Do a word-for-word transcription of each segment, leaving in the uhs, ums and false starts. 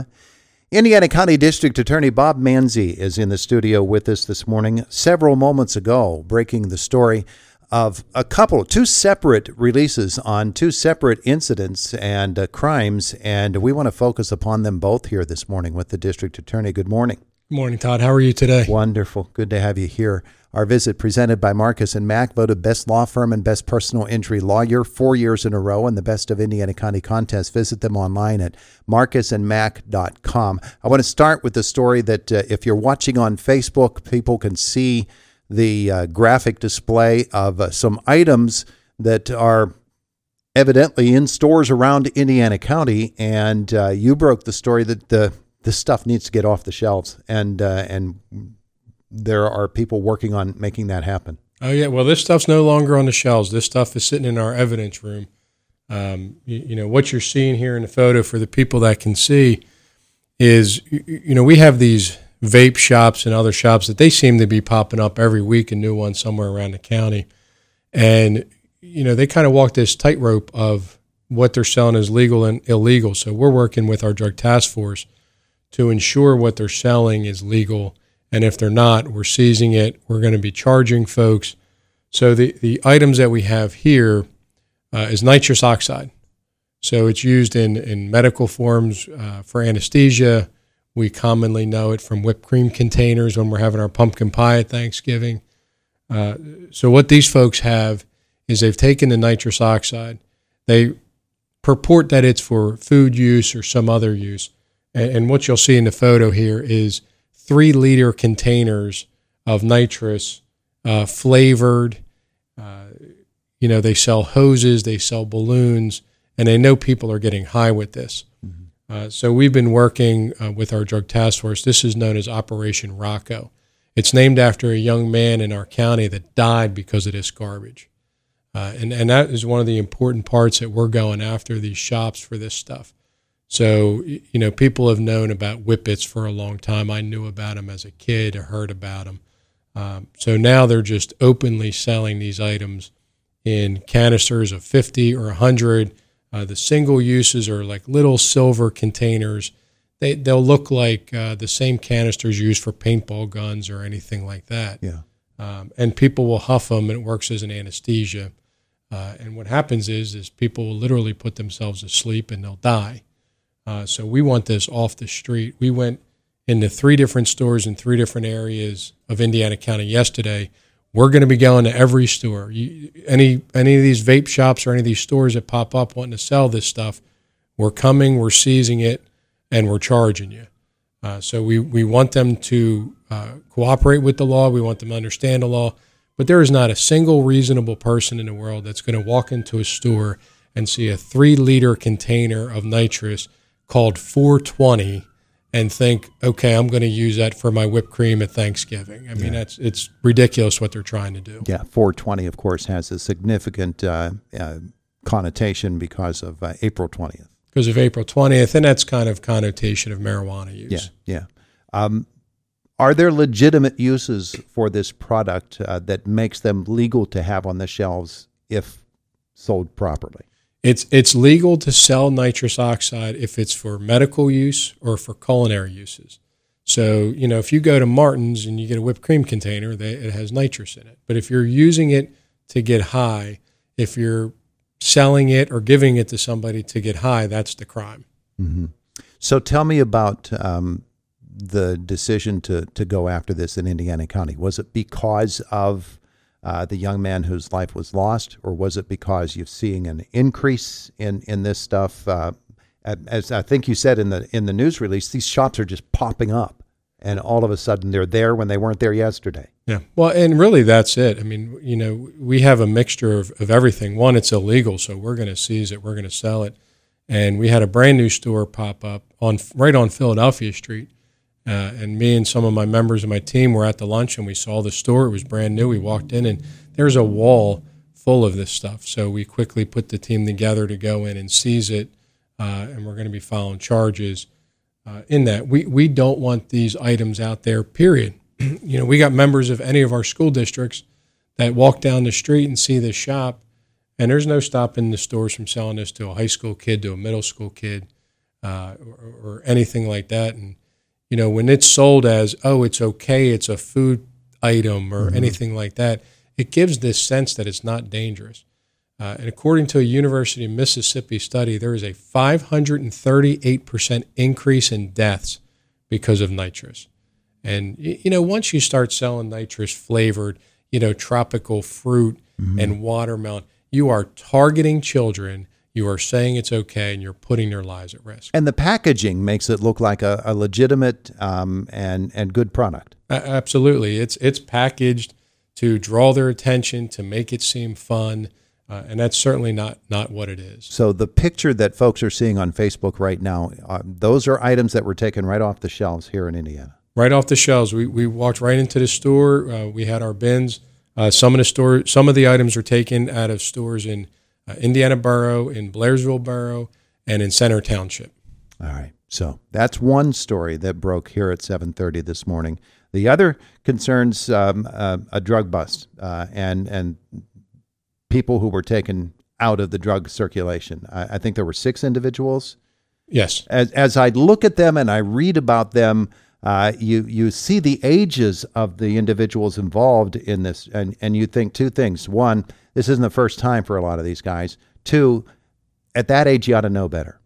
Indiana County District Attorney Bob Manzi is in the studio with us this morning, several moments ago, breaking the story of a couple, two separate releases on two separate incidents and uh, crimes, and we want to focus upon them both here this morning with the District Attorney. Good morning. Good morning, Todd. How are you today? Wonderful. Good to have you here. Our visit presented by Marcus and Mack, voted best law firm and best personal injury lawyer four years in a row in the Best of Indiana County contest. Visit them online at marcus and mack dot com. I want to start with the story that uh, if you're watching on Facebook, people can see the uh, graphic display of uh, some items that are evidently in stores around Indiana County, and uh, you broke the story that the this stuff needs to get off the shelves, and uh, and there are people working on making that happen. Oh, yeah. Well, this stuff's no longer on the shelves. This stuff is sitting in our evidence room. Um, you, you know, what you're seeing here in the photo for the people that can see is, you, you know, we have these vape shops and other shops that they seem to be popping up every week, a new one somewhere around the county. And, you know, they kind of walk this tightrope of what they're selling is legal and illegal. So we're working with our drug task force to ensure what they're selling is legal. And if they're not, we're seizing it. We're going to be charging folks. So the, the items that we have here uh, is nitrous oxide. So it's used in, in medical forms uh, for anesthesia. We commonly know it from whipped cream containers when we're having our pumpkin pie at Thanksgiving. Uh, so what these folks have is they've taken the nitrous oxide. They purport that it's for food use or some other use. And, and what you'll see in the photo here is three liter containers of nitrous, uh, flavored. Uh, you know, they sell hoses, they sell balloons, and they know people are getting high with this. Mm-hmm. Uh, so we've been working uh, with our drug task force. This is known as Operation Rocco. It's named after a young man in our county that died because of this garbage. Uh, and, and that is one of the important parts that we're going after these shops for this stuff. So, you know, people have known about Whippets for a long time. I knew about them as a kid, I heard about them. Um, so now they're just openly selling these items in canisters of fifty or one hundred. Uh, the single uses are like little silver containers. They, they'll look like uh, the same canisters used for paintball guns or anything like that. Yeah. Um, and people will huff them, and it works as an anesthesia. Uh, and what happens is, is people will literally put themselves to sleep and they'll die. Uh, so we want this off the street. We went into three different stores in three different areas of Indiana County yesterday. We're going to be going to every store. You, any any of these vape shops or any of these stores that pop up wanting to sell this stuff, we're coming, we're seizing it, and we're charging you. Uh, so we, we want them to uh, cooperate with the law. We want them to understand the law. But there is not a single reasonable person in the world that's going to walk into a store and see a three-liter container of nitrous called four twenty and think, okay, I'm going to use that for my whipped cream at Thanksgiving. I mean, yeah. that's it's ridiculous what they're trying to do. Yeah, four twenty, of course, has a significant uh, uh, connotation because of uh, April twentieth. Because of April twentieth, and that's kind of connotation of marijuana use. Yeah, yeah. Um, are there legitimate uses for this product uh, that makes them legal to have on the shelves if sold properly? It's it's legal to sell nitrous oxide if it's for medical use or for culinary uses. So, you know, if you go to Martin's and you get a whipped cream container, they, it has nitrous in it. But if you're using it to get high, if you're selling it or giving it to somebody to get high, that's the crime. Mm-hmm. So tell me about um, the decision to, to go after this in Indiana County. Was it because of Uh, the young man whose life was lost, or was it because you're seeing an increase in, in this stuff? Uh, as I think you said in the in the news release, these shops are just popping up, and all of a sudden they're there when they weren't there yesterday. Yeah, well, and really that's it. I mean, you know, we have a mixture of, of everything. One, it's illegal, so we're going to seize it, we're going to sell it, and we had a brand new store pop up on right on Philadelphia Street. Uh, and me and some of my members of my team were at the lunch, and we saw the store. It was brand new. We walked in, and there's a wall full of this stuff. So we quickly put the team together to go in and seize it, uh, and we're going to be filing charges uh, in that. We we don't want these items out there, period. You know, we got members of any of our school districts that walk down the street and see this shop, and there's no stopping the stores from selling this to a high school kid, to a middle school kid. uh, or, or anything like that. And, you know, when it's sold as, oh, it's okay, it's a food item or mm-hmm. anything like that, it gives this sense that it's not dangerous. Uh, and according to a University of Mississippi study, there is a five hundred thirty-eight percent increase in deaths because of nitrous. And, you know, once you start selling nitrous flavored, you know, tropical fruit mm-hmm. and watermelon, you are targeting children. You are saying it's okay, and you're putting their lives at risk. And the packaging makes it look like a, a legitimate um, and and good product. Uh, absolutely. It's it's packaged to draw their attention, to make it seem fun. Uh, and that's certainly not, not what it is. So the picture that folks are seeing on Facebook right now, uh, those are items that were taken right off the shelves here in Indiana. Right off the shelves. We we walked right into the store. Uh, we had our bins. Uh, some of the store, some of the items are taken out of stores in uh, Indiana Borough, in Blairsville Borough, and in Center Township. All right. So that's one story that broke here at seven thirty this morning. The other concerns um, uh, a drug bust uh, and and. people who were taken out of the drug circulation. I, I think there were six individuals. Yes. As as I look at them and I read about them, uh, you you see the ages of the individuals involved in this, and, and you think two things. One, this isn't the first time for a lot of these guys. Two, at that age, you ought to know better.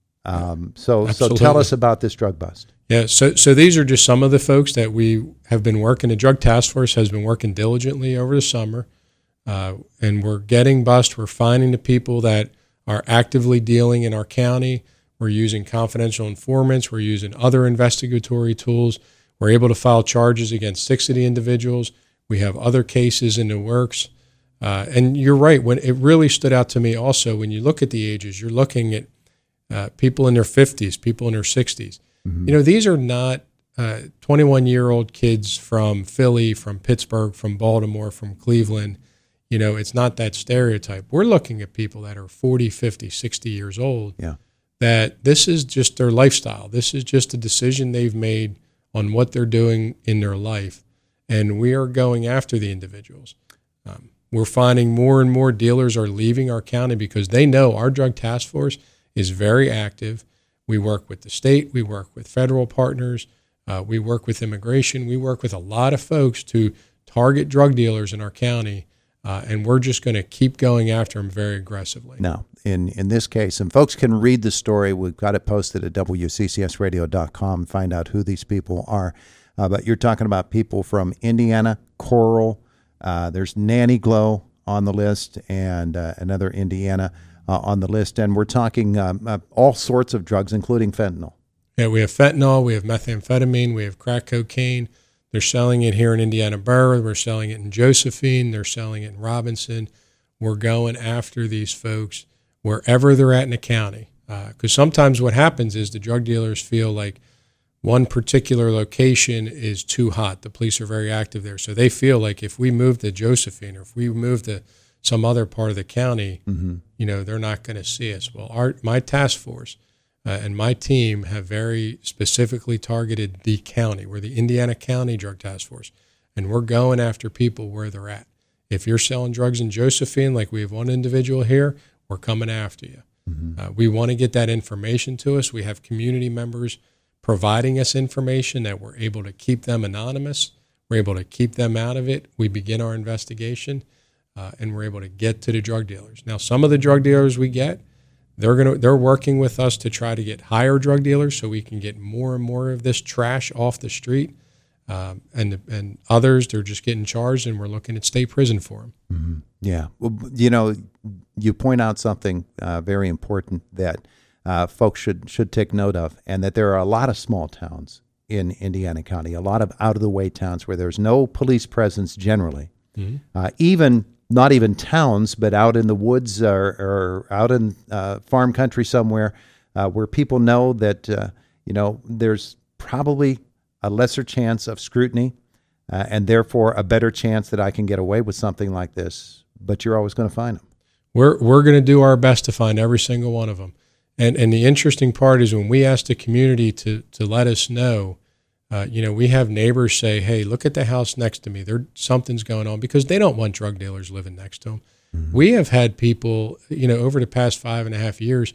Um, so Absolutely. so tell us about this drug bust. Yeah, so so these are just some of the folks that we have been working. The Drug Task Force has been working diligently over the summer. Uh, and we're getting bust. We're finding the people that are actively dealing in our county. We're using confidential informants. We're using other investigatory tools. We're able to file charges against six of the individuals. We have other cases in the works. Uh, and you're right. When it really stood out to me also, when you look at the ages, you're looking at uh, people in their fifties, people in their sixties. Mm-hmm. You know, these are not uh, twenty-one-year-old kids from Philly, from Pittsburgh, from Baltimore, from Cleveland. You know, it's not that stereotype. We're looking at people that are forty, fifty, sixty years old, yeah. that this is just their lifestyle. This is just a decision they've made on what they're doing in their life. And we are going after the individuals. Um, we're finding more and more dealers are leaving our county because they know our drug task force is very active. We work with the state. We work with federal partners. Uh, we work with immigration. We work with a lot of folks to target drug dealers in our county. Uh, and we're just going to keep going after them very aggressively. Now, in, in this case, and folks can read the story. We've got it posted at W C C S radio dot com, find out who these people are. Uh, but you're talking about people from Indiana, Coral, uh, there's Nanny Glow on the list, and uh, another Indiana uh, on the list. And we're talking um, uh, all sorts of drugs, including fentanyl. Yeah, we have fentanyl, we have methamphetamine, we have crack cocaine. They're selling it here in Indiana Borough. We're selling it in Josephine. They're selling it in Robinson. We're going after these folks wherever they're at in the county. Because uh, sometimes what happens is the drug dealers feel like one particular location is too hot. The police are very active there. So they feel like if we move to Josephine or if we move to some other part of the county, mm-hmm. you know, they're not going to see us. Well, our my task force Uh, and my team have very specifically targeted the county. We're the Indiana County Drug Task Force, and we're going after people where they're at. If you're selling drugs in Josephine, like we have one individual here, we're coming after you. Mm-hmm. Uh, we want to get that information to us. We have community members providing us information that we're able to keep them anonymous. We're able to keep them out of it. We begin our investigation, uh, and we're able to get to the drug dealers. Now, some of the drug dealers we get, They're gonna. They're working with us to try to get higher drug dealers, so we can get more and more of this trash off the street. Um, and and others, they're just getting charged, and we're looking at state prison for them. Mm-hmm. Yeah, well, you know, you point out something uh, very important that uh, folks should should take note of, and that there are a lot of small towns in Indiana County, a lot of out of the way towns where there's no police presence generally, mm-hmm. uh, even. Not even towns, but out in the woods or, or out in uh, farm country somewhere uh, where people know that, uh, you know, there's probably a lesser chance of scrutiny uh, and therefore a better chance that I can get away with something like this. But you're always going to find them. We're we're going to do our best to find every single one of them. And and the interesting part is when we ask the community to to let us know, Uh, you know, we have neighbors say, hey, look at the house next to me. There, something's going on, because they don't want drug dealers living next to them. Mm-hmm. We have had people, you know, over the past five and a half years,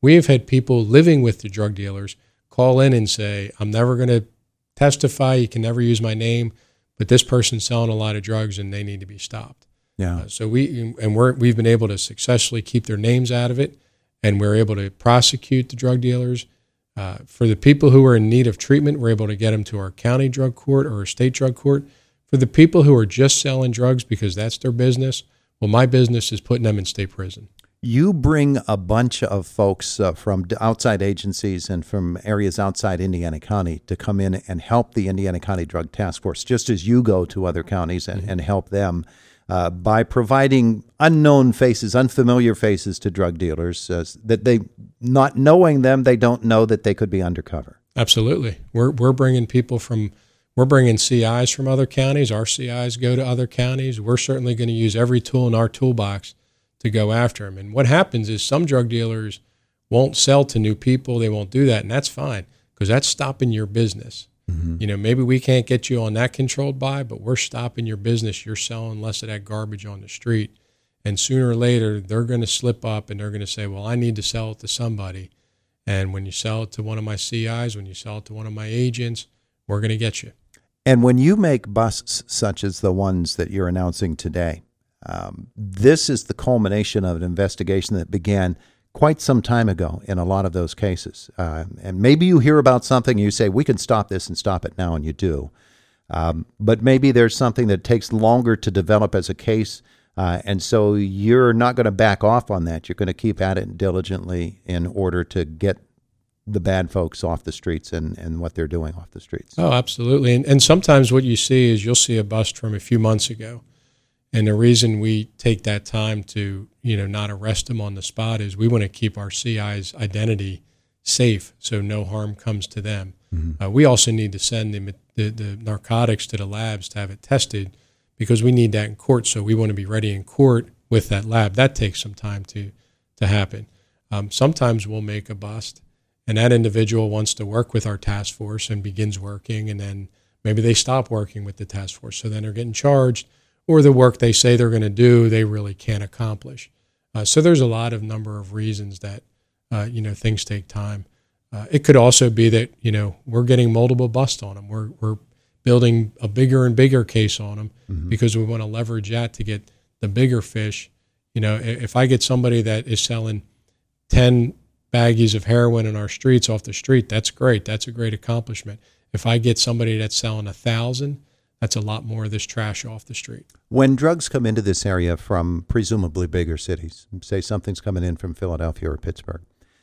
We have had people living with the drug dealers call in and say, I'm never going to testify. You can never use my name, but this person's selling a lot of drugs and they need to be stopped. Yeah. Uh, so we, and we're, we've been able to successfully keep their names out of it, and we're able to prosecute the drug dealers. Uh, for the people who are in need of treatment, we're able to get them to our county drug court or our state drug court. For the people who are just selling drugs because that's their business, well, my business is putting them in state prison. You bring a bunch of folks uh, from outside agencies and from areas outside Indiana County to come in and help the Indiana County Drug Task Force, just as you go to other counties and, mm-hmm. and help them uh, by providing unknown faces, unfamiliar faces to drug dealers uh, that they, not knowing them, they don't know that they could be undercover. Absolutely. We're we're bringing people from, we're bringing C Is from other counties. Our C Is go to other counties. We're certainly going to use every tool in our toolbox to go after them. And what happens is some drug dealers won't sell to new people. They won't do that, and that's fine because that's stopping your business. Mm-hmm. You know, maybe we can't get you on that controlled buy, but we're stopping your business. You're selling less of that garbage on the street. And sooner or later, they're going to slip up and they're going to say, well, I need to sell it to somebody. And when you sell it to one of my C Is, when you sell it to one of my agents, we're going to get you. And when you make busts such as the ones that you're announcing today, Um, this is the culmination of an investigation that began quite some time ago in a lot of those cases. Uh, and maybe you hear about something and you say, we can stop this and stop it now, and you do. Um, but maybe there's something that takes longer to develop as a case, uh, and so you're not going to back off on that. You're going to keep at it diligently in order to get the bad folks off the streets and, and what they're doing off the streets. Oh, absolutely. And, and sometimes what you see is you'll see a bust from a few months ago. And the reason we take that time to, you know, not arrest them on the spot is we want to keep our C I's identity safe so no harm comes to them. Mm-hmm. Uh, we also need to send the, the, the narcotics to the labs to have it tested because we need that in court. So we want to be ready in court with that lab. That takes some time to, to happen. Um, sometimes we'll make a bust and that individual wants to work with our task force and begins working, and then maybe they stop working with the task force. So then they're getting charged, or the work they say they're going to do, they really can't accomplish. Uh, so there's a lot of number of reasons that, uh, you know, things take time. Uh, it could also be that, you know, we're getting multiple busts on them. We're, we're building a bigger and bigger case on them mm-hmm. because we want to leverage that to get the bigger fish. You know, if I get somebody that is selling ten baggies of heroin in our streets off the street, that's great. That's a great accomplishment. If I get somebody that's selling a thousand, that's a lot more of this trash off the street. When drugs come into this area from presumably bigger cities, say something's coming in from Philadelphia or Pittsburgh,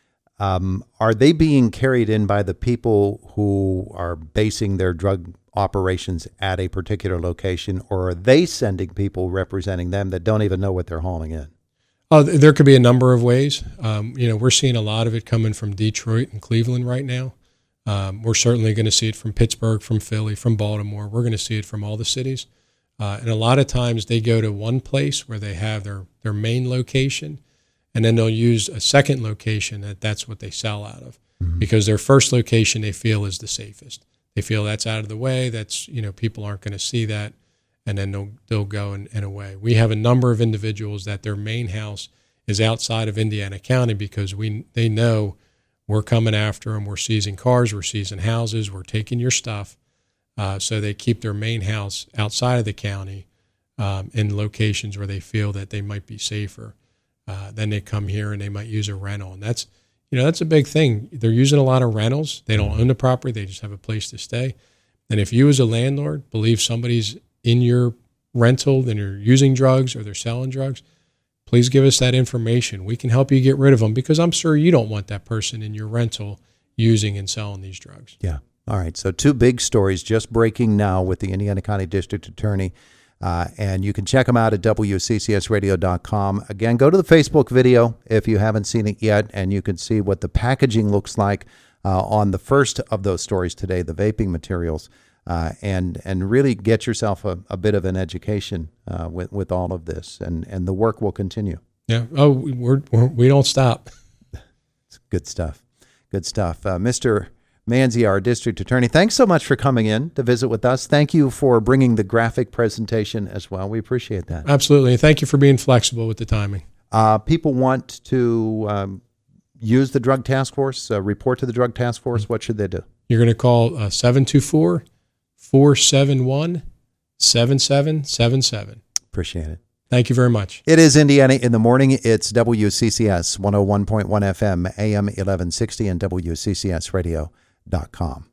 um, are they being carried in by the people who are basing their drug operations at a particular location, or are they sending people representing them that don't even know what they're hauling in? Oh, there could be a number of ways. Um, you know, we're seeing a lot of it coming from Detroit and Cleveland right now. Um, we're certainly going to see it from Pittsburgh, from Philly, from Baltimore. We're going to see it from all the cities. Uh, and a lot of times they go to one place where they have their, their main location, and then they'll use a second location that that's what they sell out of mm-hmm. because their first location they feel is the safest. They feel that's out of the way. That's, you know, people aren't going to see that, and then they'll, they'll go and, and away. We have a number of individuals that their main house is outside of Indiana County because we they know we're coming after them. We're seizing cars. We're seizing houses. We're taking your stuff. Uh, so they keep their main house outside of the county um, in locations where they feel that they might be safer. Uh, then they come here and they might use a rental. And that's, you know, that's a big thing. They're using a lot of rentals. They don't own the property. They just have a place to stay. And if you as a landlord believe somebody's in your rental and you're using drugs or they're selling drugs, please give us that information. We can help you get rid of them because I'm sure you don't want that person in your rental using and selling these drugs. Yeah. All right. So two big stories just breaking now with the Indiana County District Attorney. Uh, and you can check them out at W C C S radio dot com. Again, go to the Facebook video if you haven't seen it yet, and you can see what the packaging looks like uh, on the first of those stories today, the vaping materials. Uh, and and really get yourself a, a bit of an education uh, with with all of this, and, and the work will continue. Yeah. Oh, we're, we're we don't stop. It's good stuff. Good stuff, uh, Mister Manzi, our district attorney. Thanks so much for coming in to visit with us. Thank you for bringing the graphic presentation as well. We appreciate that. Absolutely. Thank you for being flexible with the timing. Uh, people want to um, use the drug task force, uh, report to the drug task force, what should they do? You're going to call uh, seven two four, four seven one, seven seven seven seven. Appreciate it. Thank you very much. It is Indiana in the Morning. It's W C C S one oh one point one F M, A M eleven sixty, and W C C S radio dot com.